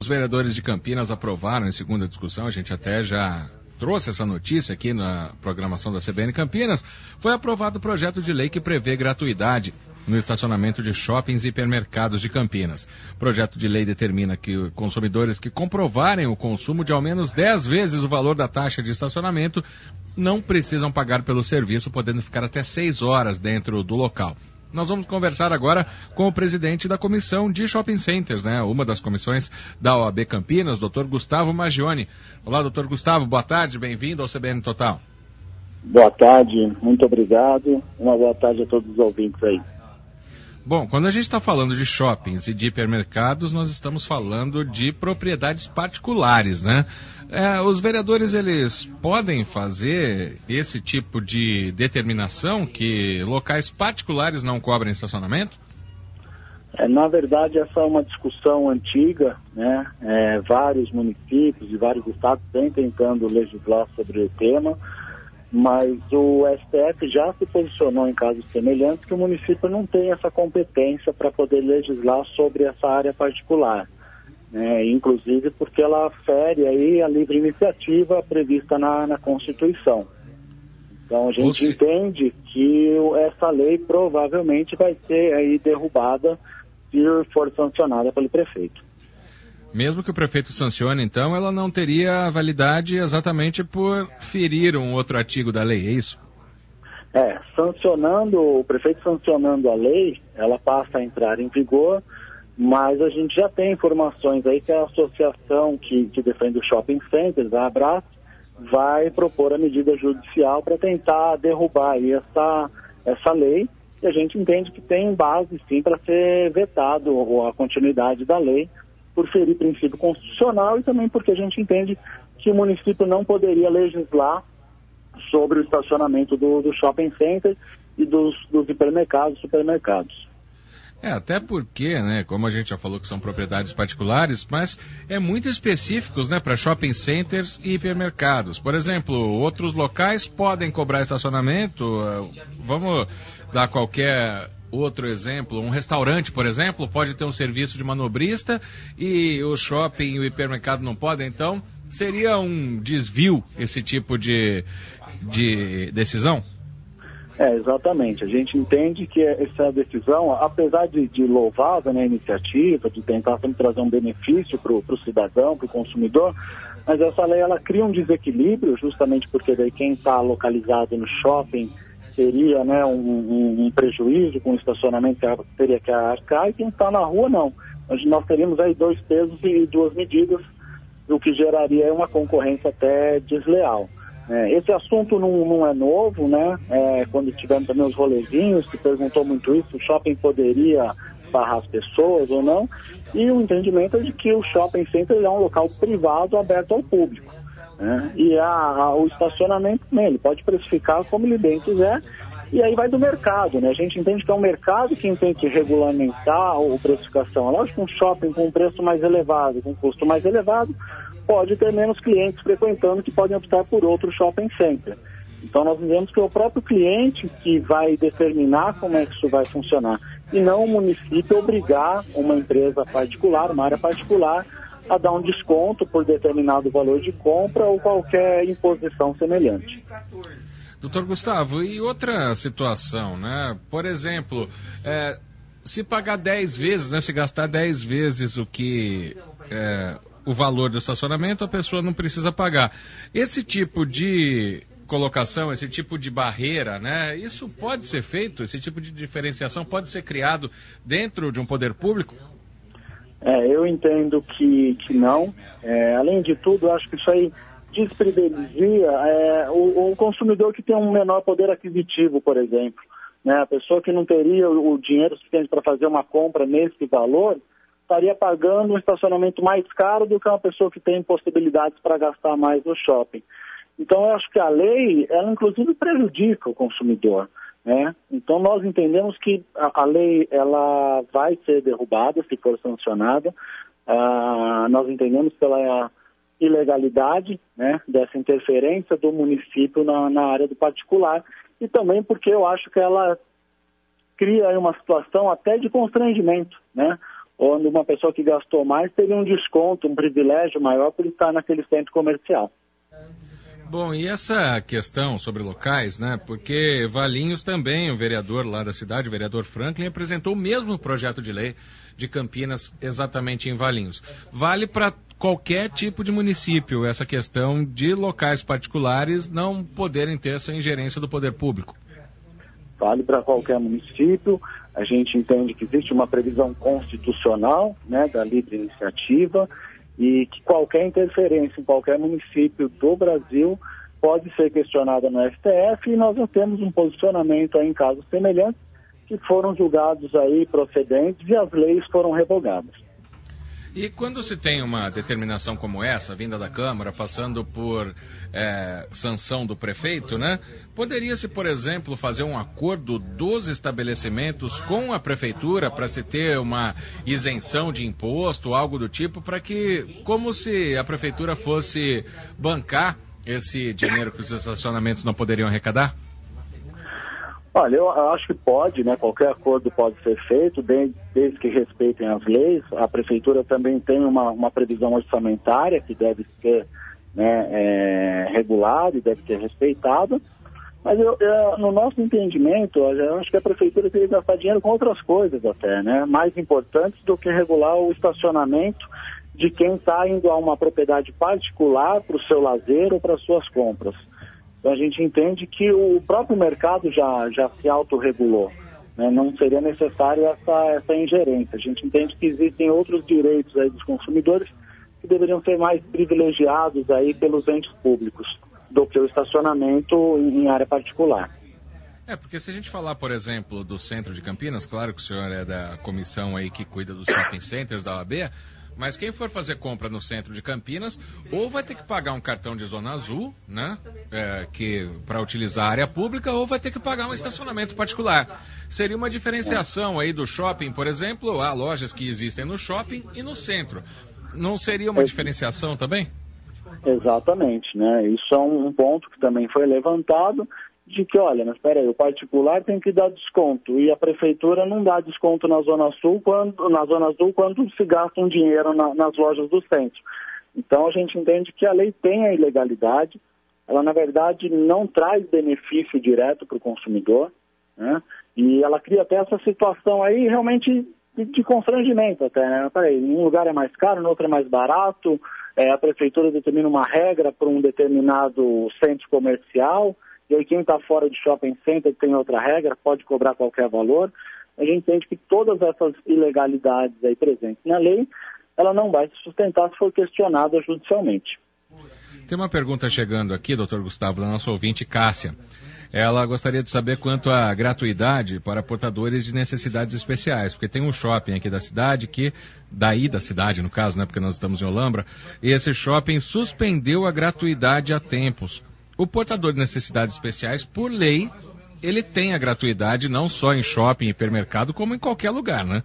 Os vereadores de Campinas aprovaram em segunda discussão, a gente até já trouxe essa notícia aqui na programação da CBN Campinas, foi aprovado o projeto de lei que prevê gratuidade no estacionamento de shoppings e hipermercados de Campinas. O projeto de lei determina que consumidores que comprovarem o consumo de ao menos 10 vezes o valor da taxa de estacionamento não precisam pagar pelo serviço, podendo ficar até 6 horas dentro do local. Nós vamos conversar agora com o presidente da Comissão de Shopping Centers, né? Uma das comissões da OAB Campinas, Dr. Gustavo Maggioni. Olá, Dr. Gustavo, boa tarde, bem-vindo ao CBN Total. Boa tarde, muito obrigado. Uma boa tarde a todos os ouvintes aí. Bom, quando a gente está falando de shoppings e de hipermercados, nós estamos falando de propriedades particulares, né? Os vereadores, eles podem fazer esse tipo de determinação que locais particulares não cobrem estacionamento? Na verdade, essa é uma discussão antiga, né? Vários municípios e vários estados vêm tentando legislar sobre o tema, mas o STF já se posicionou em casos semelhantes que o município não tem essa competência para poder legislar sobre essa área particular, né? Inclusive porque ela fere aí a livre iniciativa prevista na Constituição. Então a gente entende que essa lei provavelmente vai ser aí derrubada se for sancionada pelo prefeito. Mesmo que o prefeito sancione, então, ela não teria validade exatamente por ferir um outro artigo da lei, é isso? O prefeito sancionando a lei, ela passa a entrar em vigor, mas a gente já tem informações aí que a associação que defende os shopping centers, a Abras, vai propor a medida judicial para tentar derrubar aí essa lei, e a gente entende que tem base, sim, para ser vetado a continuidade da lei, por ferir princípio constitucional e também porque a gente entende que o município não poderia legislar sobre o estacionamento do shopping center e dos hipermercados, supermercados. Até porque, né, como a gente já falou que são propriedades particulares, mas é muito específicos, né, para shopping centers e hipermercados. Por exemplo, outros locais podem cobrar estacionamento, vamos dar qualquer outro exemplo, um restaurante, por exemplo, pode ter um serviço de manobrista e o shopping e o hipermercado não podem, então seria um desvio esse tipo de decisão? Exatamente. A gente entende que essa decisão, apesar de louvável, né, a iniciativa, de tentar sempre trazer um benefício para o cidadão, para o consumidor, mas essa lei ela cria um desequilíbrio, justamente porque daí quem está localizado no shopping teria, né, um prejuízo com o estacionamento que teria que arcar, e quem está na rua não. Nós teríamos aí 2 pesos e 2 medidas, o que geraria uma concorrência até desleal. Esse assunto não é novo, né? Quando tivemos também os rolezinhos, que perguntou muito isso, o shopping poderia barrar as pessoas ou não, e o entendimento é de que o shopping center é um local privado aberto ao público. E o estacionamento também, ele pode precificar como ele bem quiser, e aí vai do mercado, né? A gente entende que é o mercado quem tem que regulamentar a precificação. Lógico que um shopping com um preço mais elevado, com um custo mais elevado, pode ter menos clientes frequentando que podem optar por outro shopping center. Então nós dizemos que é o próprio cliente que vai determinar como é que isso vai funcionar, e não o município obrigar uma empresa particular, uma área particular, a dar um desconto por determinado valor de compra ou qualquer imposição semelhante. Doutor Gustavo, e outra situação, né? Por exemplo, se pagar 10 vezes, né? Se gastar 10 vezes o valor do estacionamento, a pessoa não precisa pagar. Esse tipo de colocação, esse tipo de barreira, né? Isso pode ser feito? Esse tipo de diferenciação pode ser criado dentro de um poder público? Eu entendo que não. Além de tudo, eu acho que isso aí desprivilegia o consumidor que tem um menor poder aquisitivo, por exemplo. A pessoa que não teria o dinheiro suficiente para fazer uma compra nesse valor, estaria pagando um estacionamento mais caro do que uma pessoa que tem possibilidades para gastar mais no shopping. Então, eu acho que a lei, ela inclusive prejudica o consumidor, né? Então, nós entendemos que a lei ela vai ser derrubada se for sancionada. Nós entendemos pela ilegalidade, né, dessa interferência do município na área do particular, e também porque eu acho que ela cria aí uma situação até de constrangimento, né? onde uma pessoa que gastou mais teria um desconto, um privilégio maior por estar naquele centro comercial. Bom, e essa questão sobre locais, né? Porque Valinhos também, o vereador lá da cidade, o vereador Franklin, apresentou o mesmo projeto de lei de Campinas exatamente em Valinhos. Vale para qualquer tipo de município essa questão de locais particulares não poderem ter essa ingerência do poder público? Vale para qualquer município. A gente entende que existe uma previsão constitucional, né, da livre iniciativa, e que qualquer interferência em qualquer município do Brasil pode ser questionada no STF, e nós já temos um posicionamento aí em casos semelhantes que foram julgados aí procedentes e as leis foram revogadas. E quando se tem uma determinação como essa, vinda da Câmara, passando por sanção do prefeito, né? Poderia-se, por exemplo, fazer um acordo dos estabelecimentos com a prefeitura para se ter uma isenção de imposto, algo do tipo, para que, como se a prefeitura fosse bancar esse dinheiro que os estacionamentos não poderiam arrecadar? Olha, eu acho que pode, né? Qualquer acordo pode ser feito, desde que respeitem as leis. A prefeitura também tem uma previsão orçamentária que deve ser, né, regulada e deve ser respeitada. Mas no nosso entendimento, eu acho que a prefeitura teria que gastar dinheiro com outras coisas até, né? Mais importantes do que regular o estacionamento de quem está indo a uma propriedade particular para o seu lazer ou para suas compras. Então a gente entende que o próprio mercado já se autorregulou, né? Não seria necessário essa ingerência. A gente entende que existem outros direitos aí dos consumidores que deveriam ser mais privilegiados aí pelos entes públicos do que o estacionamento em área particular. Porque se a gente falar, por exemplo, do centro de Campinas, claro que o senhor é da comissão aí que cuida dos shopping centers da OAB, mas quem for fazer compra no centro de Campinas, ou vai ter que pagar um cartão de zona azul, né, para utilizar a área pública, ou vai ter que pagar um estacionamento particular. Seria uma diferenciação aí do shopping, por exemplo, há lojas que existem no shopping e no centro. Não seria uma diferenciação também? Exatamente, né? Isso é um ponto que também foi levantado, de que, olha, mas espera aí, o particular tem que dar desconto e a prefeitura não dá desconto na Zona Azul quando se gasta um dinheiro nas lojas do centro. Então a gente entende que a lei tem a ilegalidade, ela na verdade não traz benefício direto para o consumidor, né? E ela cria até essa situação aí realmente de constrangimento até, né? Peraí, em um lugar é mais caro, no outro é mais barato, a prefeitura determina uma regra para um determinado centro comercial, e aí quem está fora de shopping center tem outra regra, pode cobrar qualquer valor. A gente entende que todas essas ilegalidades aí presentes na lei, ela não vai se sustentar se for questionada judicialmente. Tem uma pergunta chegando aqui, doutor Gustavo, da nossa ouvinte Cássia. Ela gostaria de saber quanto à gratuidade para portadores de necessidades especiais, porque tem um shopping aqui da cidade da cidade no caso, né, porque nós estamos em Olambra, e esse shopping suspendeu a gratuidade há tempos. O portador de necessidades especiais, por lei, ele tem a gratuidade não só em shopping, hipermercado, como em qualquer lugar, né?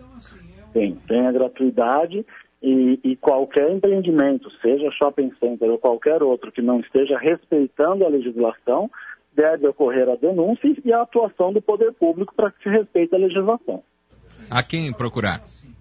Tem a gratuidade e qualquer empreendimento, seja shopping center ou qualquer outro que não esteja respeitando a legislação, deve ocorrer a denúncia e a atuação do poder público para que se respeite a legislação. A quem procurar?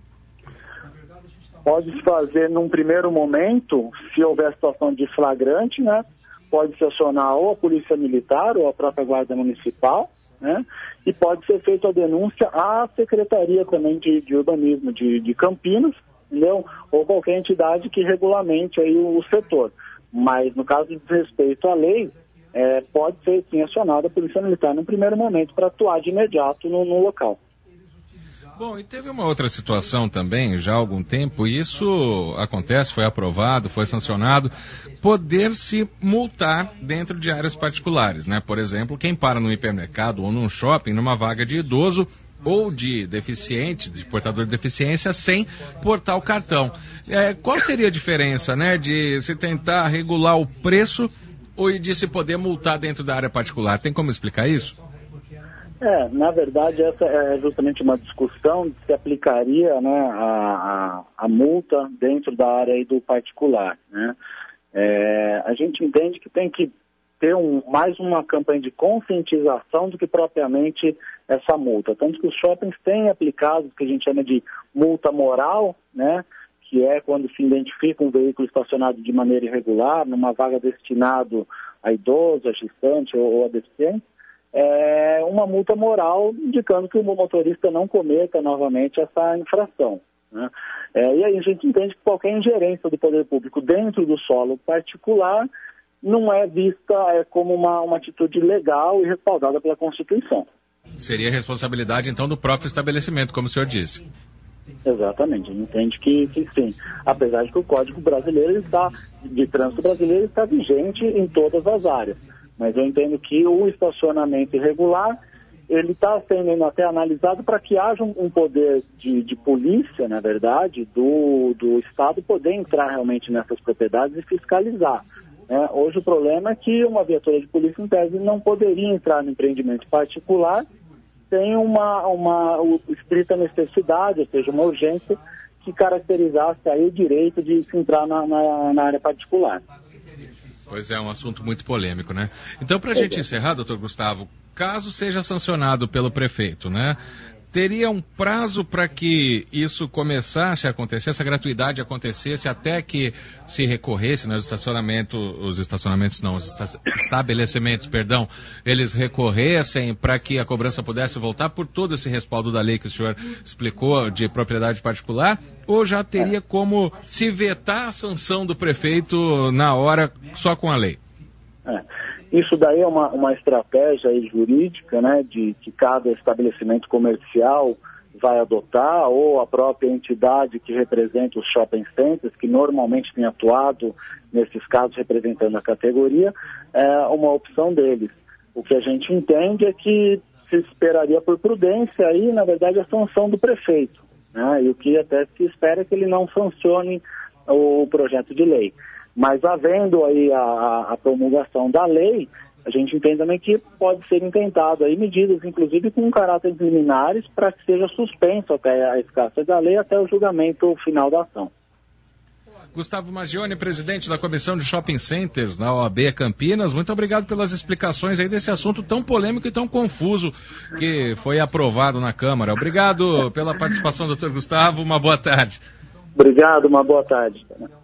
Pode-se fazer num primeiro momento, se houver situação de flagrante, né? Pode-se acionar ou a Polícia Militar ou a própria Guarda Municipal, né? E pode ser feita a denúncia à Secretaria também de Urbanismo de Campinas, entendeu? Ou qualquer entidade que regulamente aí o setor. Mas no caso de desrespeito à lei, pode ser sim acionada a Polícia Militar no primeiro momento para atuar de imediato no local. Bom, e teve uma outra situação também, já há algum tempo, e isso acontece, foi aprovado, foi sancionado, poder-se multar dentro de áreas particulares, né? Por exemplo, quem para no hipermercado ou num shopping, numa vaga de idoso ou de deficiente, de portador de deficiência, sem portar o cartão. Qual seria a diferença, né, de se tentar regular o preço ou de se poder multar dentro da área particular? Tem como explicar isso? Na verdade, essa é justamente uma discussão de se aplicaria, né, a multa dentro da área aí do particular, né? A gente entende que tem que ter mais uma campanha de conscientização do que propriamente essa multa. Tanto que os shoppings têm aplicado o que a gente chama de multa moral, né, que é quando se identifica um veículo estacionado de maneira irregular, numa vaga destinado a idoso, a gestante ou a deficiente, uma multa moral indicando que o motorista não cometa novamente essa infração, né? E aí a gente entende que qualquer ingerência do poder público dentro do solo particular não é vista como uma atitude legal e respaldada pela Constituição. Seria responsabilidade, então, do próprio estabelecimento, como o senhor disse. Exatamente, a gente entende que sim. Apesar de que o Código Brasileiro de Trânsito Brasileiro está vigente em todas as áreas. Mas eu entendo que o estacionamento irregular, ele está sendo até analisado para que haja um poder de polícia, na verdade, do Estado poder entrar realmente nessas propriedades e fiscalizar. Hoje o problema é que uma viatura de polícia, em tese, não poderia entrar no empreendimento particular sem uma estrita necessidade, ou seja, uma urgência que caracterizasse aí o direito de se entrar na área particular. Pois é, um assunto muito polêmico, né? Então, para a gente encerrar, doutor Gustavo, caso seja sancionado pelo prefeito, né? Teria um prazo para que isso começasse a acontecer, essa gratuidade acontecesse até que se recorresse, né, os estabelecimentos, eles recorressem para que a cobrança pudesse voltar por todo esse respaldo da lei que o senhor explicou de propriedade particular, ou já teria como se vetar a sanção do prefeito na hora só com a lei? Isso daí é uma estratégia jurídica, né, de que cada estabelecimento comercial vai adotar, ou a própria entidade que representa os shopping centers, que normalmente tem atuado nesses casos representando a categoria, é uma opção deles. O que a gente entende é que se esperaria por prudência aí, na verdade, a sanção do prefeito, né, e o que até se espera é que ele não sancione o projeto de lei. Mas havendo aí a promulgação da lei, a gente entende também que pode ser intentado aí medidas, inclusive com caráter liminares, para que seja suspenso até a eficácia da lei, até o julgamento final da ação. Gustavo Maggioni, presidente da Comissão de Shopping Centers na OAB Campinas, muito obrigado pelas explicações aí desse assunto tão polêmico e tão confuso que foi aprovado na Câmara. Obrigado pela participação, doutor Gustavo, uma boa tarde. Obrigado, uma boa tarde.